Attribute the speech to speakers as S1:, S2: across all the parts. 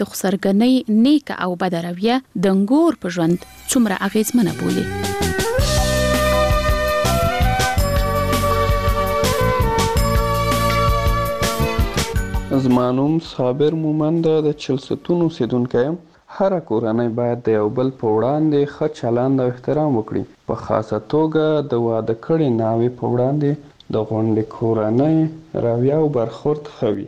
S1: د خسرګنۍ نیک او بد رویه د انګور په ژوند څومره اغیزمنه بولي.
S2: زما نوم صابر مومند د چلستون اوسیدونکی یم. هره کورنۍ باید د یو بل په وړاندې ښه چلند او احترام وکړي. په خاصه توګه د واده کړې ناوې په وړاندې د غونډې کورنۍ رویه او برخورد ښه وي.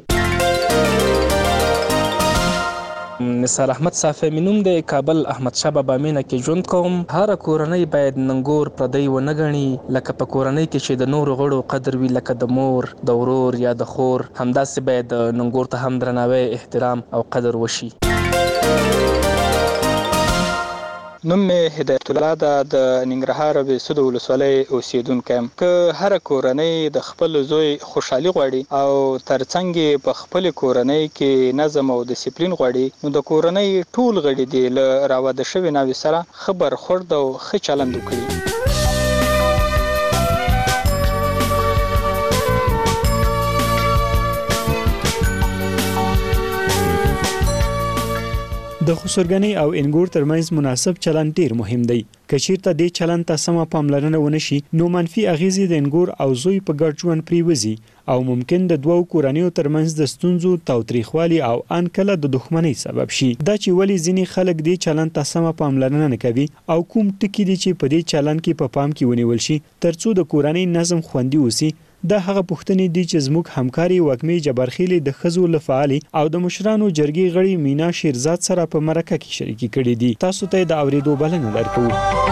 S3: نثار احمد صافی مینوم د کابل احمد شاه بابا مینه کې ژوند کوم. هر کورنۍ باید ننګور پردی و نه غني، لکه په کورنۍ کې چې د نور غړو قدر وي، لکه د مور، د ورور یا د خور، همداسې باید ننګور ته هم درناوی، احترام او قدر وشي.
S4: نوم مې هدایت الله ده، د ننګرهار بېسود ولسوالۍ اوسیدونکی یم. که هره کورنۍ د خپل زوی خوشحالي غواړي او ترڅنګ یې په خپلې کورنۍ کې نظم او ډسپلین غواړي، نو د کورنۍ ټول غړي دې له راواده شوې ناوې سره ښه برخورد او ښه چلند وکړي.
S5: د خسرګنۍ او انګور ترمنځ مناسب چلند ډیر مهم دی. که چیرته دې چلند ته سمه پاملرنه ونشي، نو منفي اغیزې د انګور او زوی په ګډ ژوند پریوزي او ممکن د دوو کورنیو ترمنځ د ستونزو، تاوتریخوالي او ان کله د دښمنۍ سبب شي. دا چې ولی ځینې خلک دې چلند ته سمه پاملرنه نه کوي او کوم ټکي دي چې په دې چلند کې په پام کې ونیول شي ترڅو د کورنۍ نظم خوندي وسی، دا هغه پوښتنې دي چې زموږ همکاري وګمې جبرخیلي د ښځو لفعالي او د مشرانو جرګې غړي مینا شیرزاد سره په مرکه کې شریکي کړې دي. تاسو ته د اوریدو بلنه درکوو.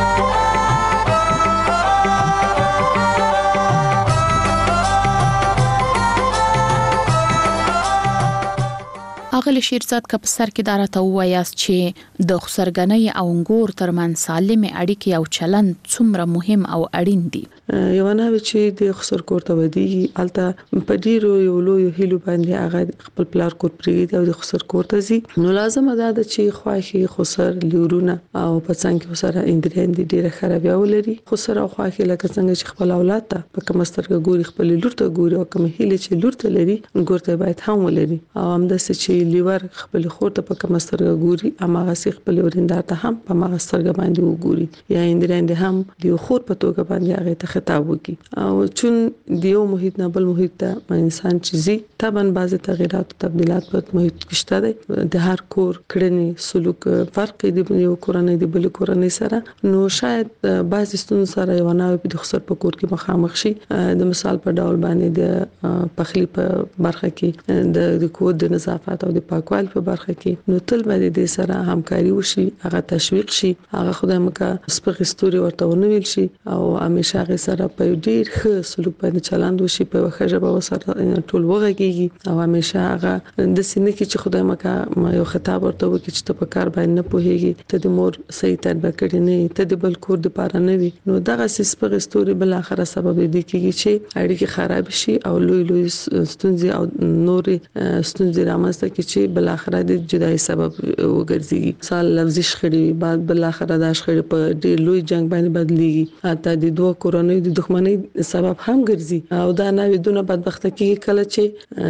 S1: اغلی شیرزاد که په سر کې دا راته ووایاست چې د خسرګنۍ او انګور ترمنځ سالمې اړیکې او چلند څومره مهم او اړین دي.
S6: یو ناوې چې د خسر کور ته ودیږي، هلته په ډیرو یو لوی هیلو باندې هغه خپل پلار کور پرېږدي او د خسر کور ته ځي، نو لازمه ده چې خواښې، خسر، لورونه او په څنګ کې سره اندرېندې ډیره خرابیا ولري. خسر او خواښې لکه څنګه چې خپل اولاد ته په کومه سترګه ګوري، خپل لور ته ګوري، او کومه هیله چې لور ته لري ګور ته باید هم ولري. او همداسې چې لیور خپل خور ته په کومه سترګه ګوري، هماغه سي خپل وریندار ته هم په هغه سترګه باندې وګوري، یا اندرېندې هم د خور په توګه باندې هغه ته خطاب وکړي. او چون دیو محیط نه بل محیط ته انسان چیزي طبعا بعض تغیرات او تبديلات په محیط کې شته دي. د هر کور کړنی سلوک فرق دی یو کورنۍ د بل کورنۍ سره، نو شاید بعض ستونزې سره یو نه په خسر په کور کې مخامخ شي. د مثال په ډول باندې د پخلی په برخه کې د کور د نظافت او د پاکوالي په برخه کې، نو تل باندې د سره همکاري وشي، هغه تشویق شي، هغه خدای مکه سپغې ستوري ورته ونویل شي، او همیشه هغه سره په ډیر ښه سلوک باندې چلند وشي، په وخت ژبه وسره ټول وغږیږي، او همیشه هغه د سینې کې چې خدای مکه یو خطاب ورته وکړي چې ته په کار باندې نه پوهیږي، ته د مور صحیح تربیه کړې نه، ته د بل کور د پاره نه وي، نو دغه سپغې ستوري بل اخره سبب دی کېږي چې اړیکې خراب شي او لوی لوی ستونزې او نورې ستونزې رامنځته کړي چې بل اخره د جدای سبب وګرځي. مثال لفظي شخړې بعد بل اخره د شخړې په ډیر لوی جنگ باندې بدليږي، حتی د دوه کورنۍ د دښمنۍ سبب هم ګرځي. او دا ناوې دونه بدبخته کیږي کله چې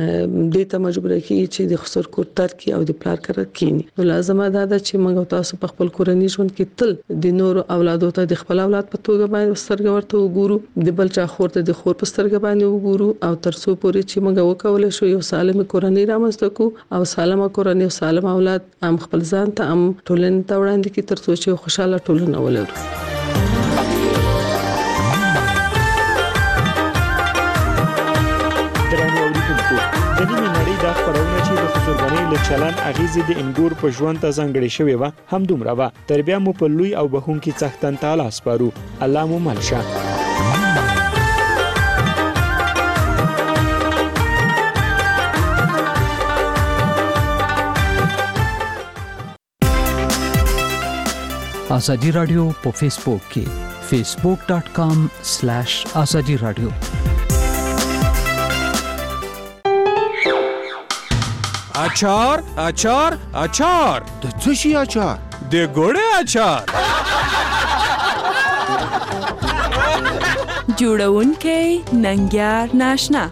S6: دې ته مجبور کیږي چې د خسر کور ترک او د پلار کړه کینی. نو لازمه ده چې موږ تاسو په خپل کورنۍ ژوند کې تل د نور اولادو ته د خپل اولاد په توګه باندې سترګې ورته وګورو، د بل چا خور ته د خور په سترګې باندې وګورو، او ترڅو پورې چې موږ وکولای شو یو سالم کورنۍ رامنځته کو، او سالمه کورنۍ او سالم اولاد هم خپل ځان ته هم ټولنې ته وړاندې کی، ترڅو چې خوشاله ټولنه ولرو.
S5: د نیمې نړۍ دا خبرونه چې د خسرګنۍ له چلند اغیزې د انګور په ژوند ته ځانګړې شوې وه هم دومره وه. تر بیا مو په لوی او بخونکي څښتن تعالی سپارو. الله مو مل شه.
S7: آزادی رادیو په فیسبوک کې facebook.com/azadi radio.
S8: اچار اچار اچار
S9: د څه شي اچار؟
S8: د ګوړې اچار.
S10: جوړونکی ننګیار ناشنا.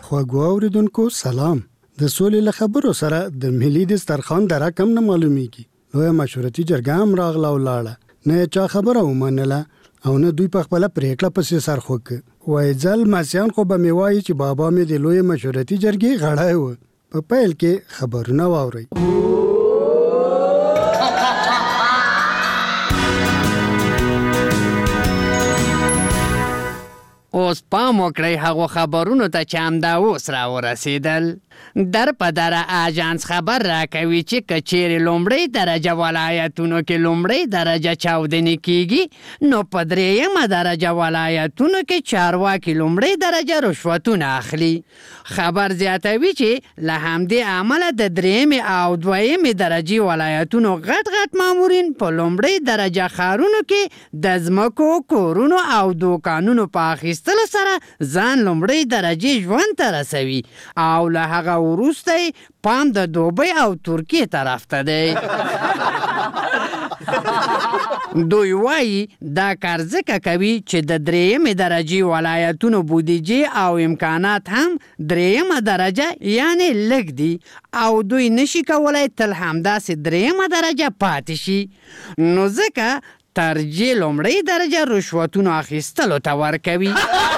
S9: خوږو اوریدونکو سلام. د سولې له خبرو سره د ملي دسترخوان د رقم نه معلومیږي. لویه مشورتي جرګه هم راغله ولاړه، نه چا خبره ومنله او نه دوی په خپله پرېکړه پسې سر خوږ. وایي ځل ماسیان خو به مې وایي چې بابا مې د لویې مشورتي جرګې غړی و. په پیل کې خبرونه واورئ.
S11: اوس پام وکړئ هغو خبرونو ته چې همدا اوس راورسېدل. در په دره آژانس خبر راکوي چې که چیرې لومړۍ درجه ولایتونو کې لومړۍ درجه چاودنې کیږي، نو په درېیمه درجه ولایتونو کې چارواکي لومړۍ درجه رشوتونه اخلي. خبر زیاتوي چې له همدې عمله د درېیمې او دویمې درجې ولایتونو غټ مامورین په لومړۍ درجه ښارونو کې د ځمکو، کورونو او دوکانونو په اخیستلو سره ځان لومړۍ درجې ژوند ته رسوي او له هغه وروسته پام د دوبۍ او ترکیې طرف ته دی. دوی وایي دا کار ځکه کوي چې د درېیمې درجې ولایتونو بودیجې او امکانات هم درېیمه درجه یعنی لږ دي او دوی نشي کولی تل همداسې درېیمه درجه پاتې شي، نو ځکه ترجیح لومړۍ درجه رشوتونو اخیستلو ته ورکوي.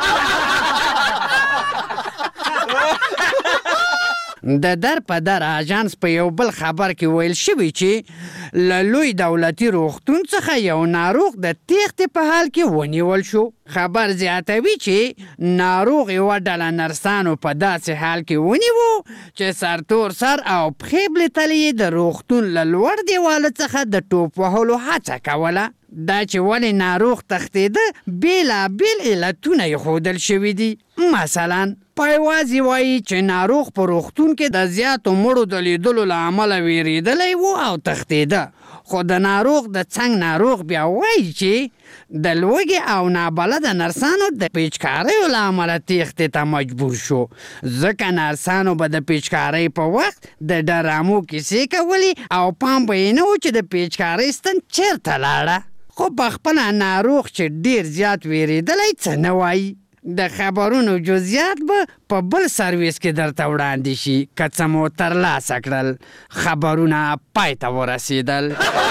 S11: د در په در آژانس په یو بل خبر کې ویل شوي چې له لوی دولتي روغتون څخه یو ناروغ د تیښتې په حال کې ونیول شو. خبر زیاتوي چې ناروغ یوه ډله نرسانو په داسې حال کې ونیوه چې سرتور سر او پښې بلتلې د روغتون له لوړ دیواله څخه د ټوپ وهلو هڅه کوله. دا چې ولې ناروغ تښتېده بېلابېل علتونه یې ښودل شوي دي. مثلا پایوازي وایي چې ناروغ په روغتون کې د زیاتو مړو د لیدلو له امله ویرېدلی و او تښتېده، خو د ناروغ د څنګ ناروغ بیا وایي چې د لوږې او نابلده نرسانو د پیچکاریو له امله تیښتې ته مجبور شو، ځکه نرسانو به د پیچکارۍ په وخت د ډرامو کیسې کولې او پام به یې نه و چې د پیچکارۍ ستن چیرته لاړه. خو په خپله ناروغ چې ډېر زیات ویرېدلی څه نه وایي. د خبرونو جزئیات به په بل سرویس کې درته وړاندې شي که څه مو ترلاسه کړل. خبرونه پای ته ورسېدل.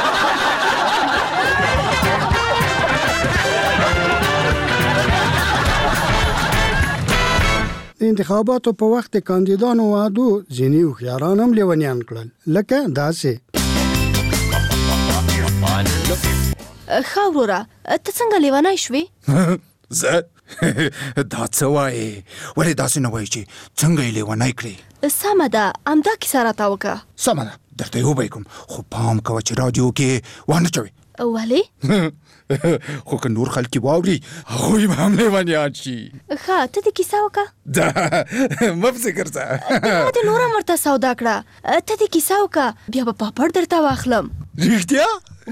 S9: د انتخاباتو په وخت د کاندیدانو وعدو ځینې هوښیاران هم لیونیان کړل، لکه داسې.
S12: ښه وروره، ته څنګه لیونی شوې؟
S13: زه دا څه وایې؟ ولې داسې نه وایې چې څنګه یې لیونی کړې؟
S12: سمه ده، همدا کیسه راته وکړه.
S13: سمه ده، درته یې وبه کوم، خو پام کوه چې راډیو کې وانه چوې.
S12: ولې؟
S13: خو که نور خلک یې واوري هغوی به هم لیونیان شي.
S12: ښه، ته دې کیسه وکړه.
S13: ده مه فکر ځه،
S12: ما دې نوره هم ورته سودا کړه. ته دې کیسه وکړه، بیا به پاپړ درته واخلم.
S13: رښتیا؟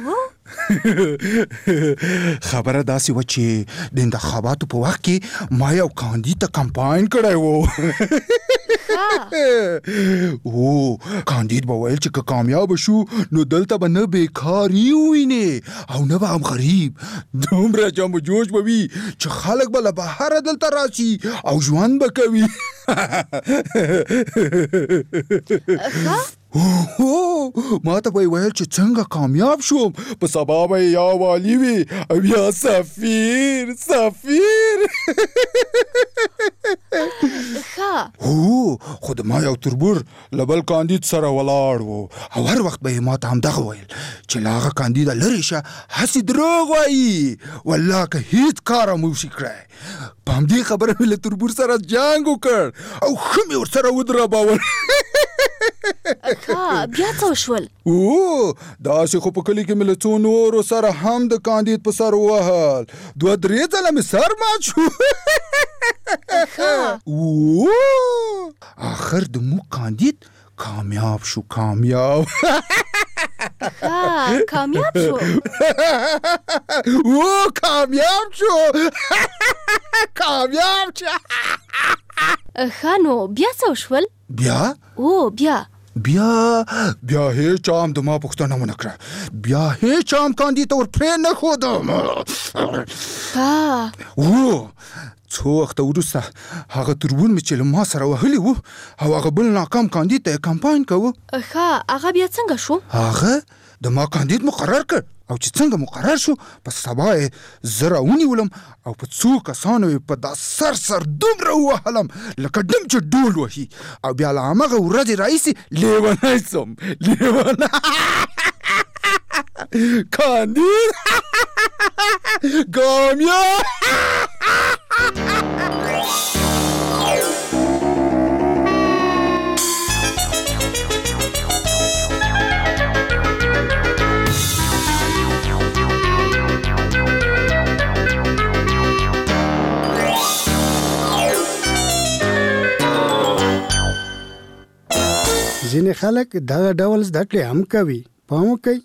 S13: خبره داسې وه چې د انتخاباتو په وخت کې ما یو کاندید ته کمپاین کړی و. کاندید به ویل چې که کامیاب شو نو دلته به نه بیکاري ووینې او نه به هم غریب، دومره جم و جوش به وي چې خلک به له بهره دلته راشي او ژوند به کوي. ما ته به یې ویل چې څنګه کامیاب شوم، په سبا به یې یا والي وي او یا سفیر. خو د ما یو تربور له بل کاندید سره ولاړ و او هر وخت به یې ما ته همدغه ویل چې له هغه کاندیده لرې شه، هسې دروغ وایي، والله که هیڅ کار هم وشي کړی. په همدې خبره مې له تربور سره جنګ وکړ او ښه مې ورسره ودرباول.
S12: بیا څه وشول؟
S13: داسې خو په کلي کې مې له څو نورو سره هم د کاندید په سر ووهل، 2-3 ځله مې سر مات شو. آخر د موږ کاندید کامیاب شو.
S12: کامیاب شو. ښه، نو بیا څه وشول؟
S13: بیا هیڅ چا هم د ما پوښتنه ونه کړه، بیا هیڅ چا هم کاندید ته ور پرې نه ښودم. څو وخت وروسته هغه تربور مې چې له ما سره وهلی و او هغه بل ناکام کاندید ته کمپاین کوو.
S12: ښه هغه بیا څنګه شو؟
S13: هغه د ما کاندید مقرر کړ او چې څنګه مقرر شو په سبا یې زه راونیولم او په څو کسانو یې په دا سر دومره ووهلم لکه ډم چې ډول وهي او بیا له همغه ورځې راهیسې لیونی سم لیونی کاندید کامیاب.
S9: ځینې خلک دغه ډول زده کړې هم کوي. پام وکړئ.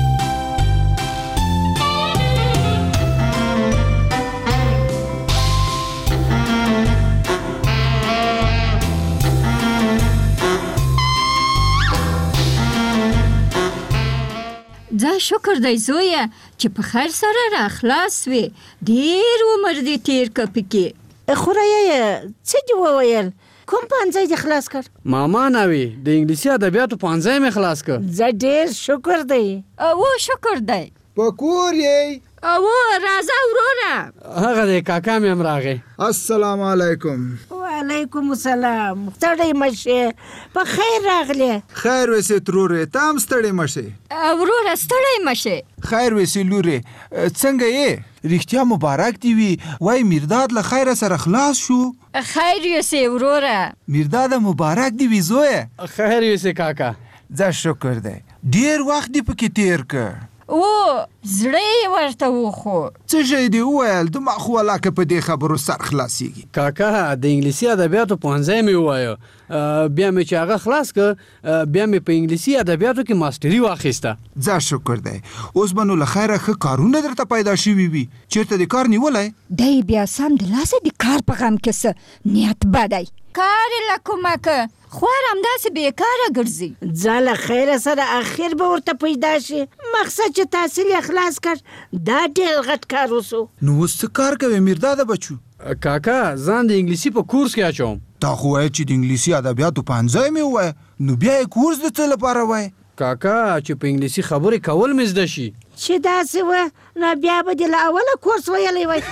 S14: دا شکر دی زویه چې په خیر سره را خلاص وې. ډېر عمر دې تیر که پکې.
S15: خورایه څه دې وویل؟ کوم پانځای دې خلاص کړ؟
S11: ماما ناوي د انګلیسي ادبیاتو پانځای مې خلاص کړ.
S15: زه ډېر شکر دی.
S14: او شکر دی.
S13: په کور یې؟
S14: او راځه وروره.
S11: هغه دی کاکا مې هم راغی.
S13: السلام علیکم.
S15: وعلیکم السلام. ستړی مشه. په خیر راغلی.
S13: خیر وسې ترورې ته هم ستړی مشه.
S14: وروره ستړی مشه.
S13: خیر وسې لورې څنګه یې؟ رښتیا مبارک دی وي. وای میرداد له خیره سره خلاص شو.
S14: خیر یوسې وروره.
S13: میرداد مبارک دی وي زویه.
S11: خیر یوسې کاکا.
S13: زه شکر دی. ډیر وخت دی پکې تیر کړ.
S14: او زړه یې ورته وخو.
S13: څه شی دی وویل؟ دما خو ولاکه په دې خبرو سر خلاصیږي.
S11: کاکا د انګلیسي ادبیاتو پوهنځی مې ووایه، بیا مې چې هغه خلاص کړ بیا مې په انګلیسي ادبیاتو کې ماسټري واخیسته.
S13: زه شکر دی. اوس به نو له خیره ښه کارونه درته پیدا شوي وي. چېرته د کار نیولی؟
S14: دی بیا سم د لاسه د کار په غم کې څه نیت بدی. کار یې له کومه که خوار همداسې بېکاره ګرځي.
S15: ځه له خیره سره اخر به ورته پیدا شي. مقصد چې تحصیل یې خلاص کړ دا ډېر غټ کار وسو.
S13: نو اوس څه کار کوې میرداده بچو؟
S11: کاکا ځان د انګلیسي په کورس کې اچوم.
S13: تا خو وایې چې د انګلیسي ادبیاتو پوهنځی مې ووایه، نو بیا یې کورس د څه لپاره وایې؟
S11: کاکا چې په انګلیسي خبرې کول مې زده شي.
S15: چې داسې وه نو بیا به دې له اوله کورس ویلی وای.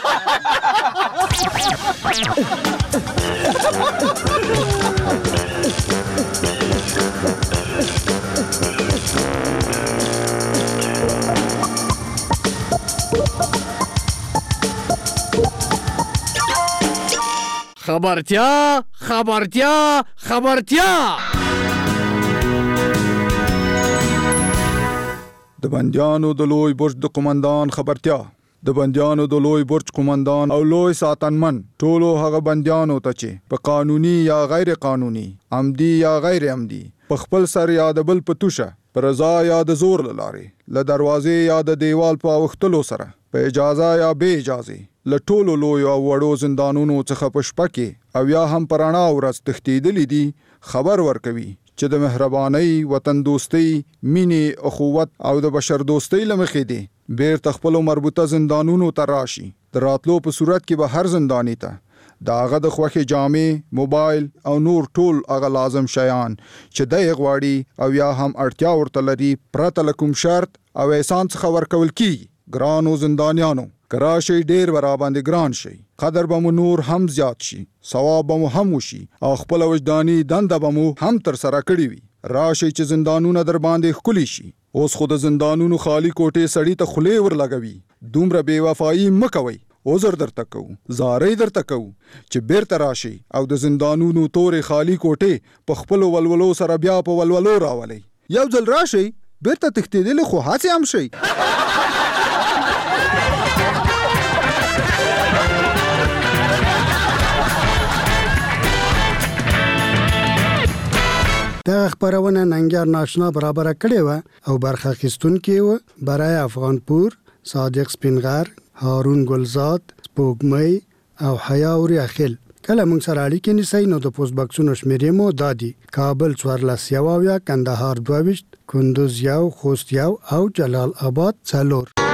S11: خبرتیا
S13: د بندیانو د لوی برج د قومندان خبرتیا. د بندیانو د لوی برج قومندان او لوی ساتنمن ټولو هغه بندیانو ته چې په قانوني یا غیر قانوني، عمدي یا غیر عمدي، په خپل سر یا د بل په توشه، په رضا یا د زور له لارې، له دروازې یا د دیوال په اوښتلو سره، په اجازه یا بې اجازې، له ټولو لویو او وړو زندانونو څخه په شپه کې او یا هم په رڼا ورځ تښتېدلي دي، خبر ورکوي چې د مهربانۍ، وطن دوستۍ، مینې، اخوت او د بشر دوستۍ له مخې دي بیرته خپلو مربوطه زندانونو ته راشي. د راتلو په صورت کې به هر زنداني ته د هغه د خوښې جامې، موبایل او نور ټول هغه لازم شیان چې دی یې غواړي او یا هم اړتیا ورته لري پرته له کوم شرط او احسان څخه ورکول کیږي. ګرانو زندانیانو، که راشئ ډېر به راباندې ګران شئ، قدر به مو نور هم زیات شي، ثواب به مو هم وشي او خپله وجداني دنده به مو هم ترسره کړې وي. راشئ چې زندانونه در باندې ښکلي شي. اوس خو د زندانونو خالی کوټې سړي ته خولې ورلګوي. دومره بې وفایي مه کوئ. عذر درته کوو، زارۍ درته کوو چې بیرته راشئ او د زندانونو تورې خالی کوټې په خپلو ولولو سره بیا په ولولو راولئ. یو ځل راشئ، بیرته تښتېدلې خو هسې هم شئ.
S9: دغه خپرونه ننګیار ناشنا برابره کړې وه او برخه اخیستونکي وه برای افغانپور، صادق سپینغر، هارون ګلزاد، سپوږمۍ او حیا اورياخیل. کله موږ سره اړیکې نیسئ نو د پوسټ باکسونو شمیرې مو دا دي: کابل 14 کندهار 22، کندوز 1، خوست 1 او جلال آباد 4.